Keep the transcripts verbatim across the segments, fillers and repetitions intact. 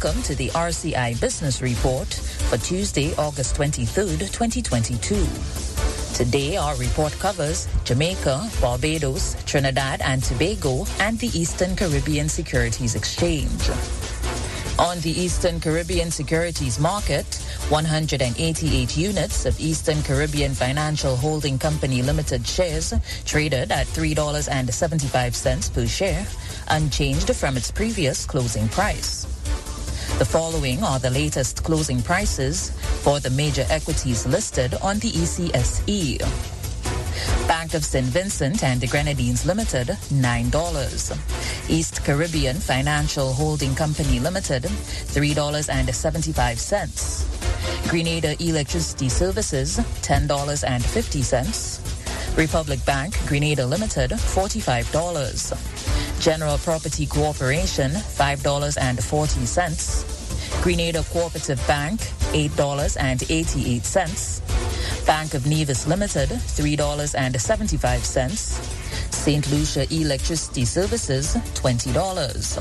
Welcome to the R C I Business Report for Tuesday, August twenty-third, twenty twenty-two. Today, our report covers Jamaica, Barbados, Trinidad and Tobago, and the Eastern Caribbean Securities Exchange. On the Eastern Caribbean Securities Market, one hundred eighty-eight units of Eastern Caribbean Financial Holding Company Limited shares traded at three dollars and seventy-five cents per share, unchanged from its previous closing price. The following are the latest closing prices for the major equities listed on the E C S E. Bank of Saint Vincent and the Grenadines Limited, nine dollars. East Caribbean Financial Holding Company Limited, three dollars and seventy-five cents. Grenada Electricity Services, ten dollars and fifty cents. Republic Bank, Grenada Limited, forty-five dollars. General Property Corporation, five dollars and forty cents. Grenada Cooperative Bank, eight dollars and eighty-eight cents. Bank of Nevis Limited, three dollars and seventy-five cents. Saint Lucia Electricity Services, twenty dollars.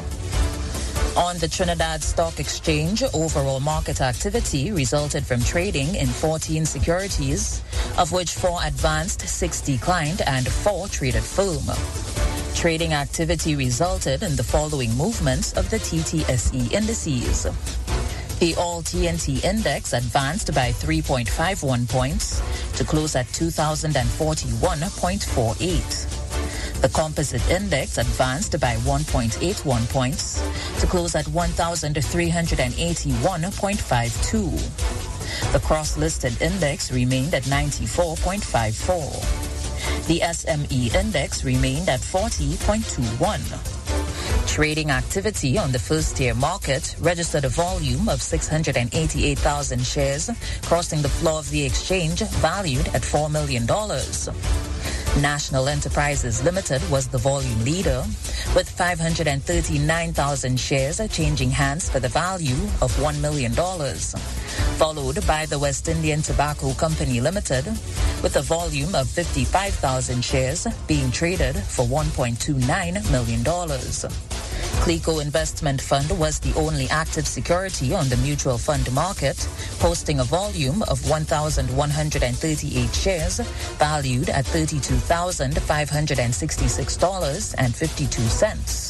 On the Trinidad Stock Exchange, overall market activity resulted from trading in fourteen securities, of which four advanced, six declined, and four traded firm. Trading activity resulted in the following movements of the T T S E indices. The All T N T Index advanced by three point five one points to close at two thousand forty-one point four eight. The Composite Index advanced by one point eight one points to close at one thousand three hundred eighty-one point five two. The Cross-Listed Index remained at ninety-four point five four. The S M E Index remained at forty point two one. Trading activity on the first-tier market registered a volume of six hundred eighty-eight thousand shares, crossing the floor of the exchange valued at four million dollars. National Enterprises Limited was the volume leader, with five hundred thirty-nine thousand shares changing hands for the value of one million dollars, followed by the West Indian Tobacco Company Limited, with a volume of fifty-five thousand shares being traded for one point two nine million dollars. Clico Investment Fund was the only active security on the mutual fund market, posting a volume of one thousand one hundred thirty-eight shares, valued at thirty-two thousand five hundred sixty-six dollars and fifty-two cents.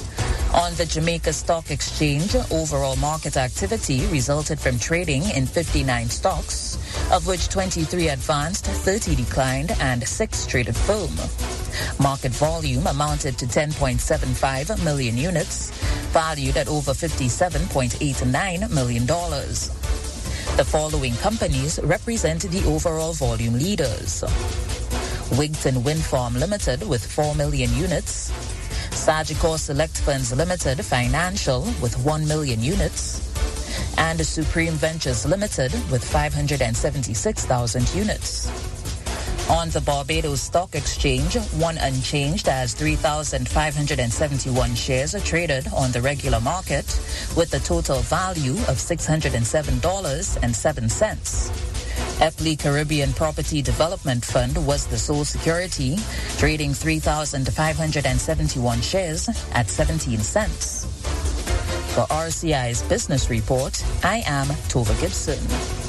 On the Jamaica Stock Exchange, overall market activity resulted from trading in fifty-nine stocks, of which twenty-three advanced, thirty declined, and six traded firm. Market volume amounted to ten point seven five million units, valued at over fifty-seven point eight nine million dollars. The following companies represent the overall volume leaders: Wigton Wind Farm Limited with four million units, Sagicor Select Funds Limited Financial with one million units, and Supreme Ventures Limited with five hundred seventy-six thousand units. On the Barbados Stock Exchange, one unchanged as three thousand five hundred seventy-one shares are traded on the regular market, with a total value of six hundred seven dollars and seven cents. Epley Caribbean Property Development Fund was the sole security, trading three thousand five hundred seventy-one shares at seventeen cents. For R C I's Business Report, I am Tova Gibson.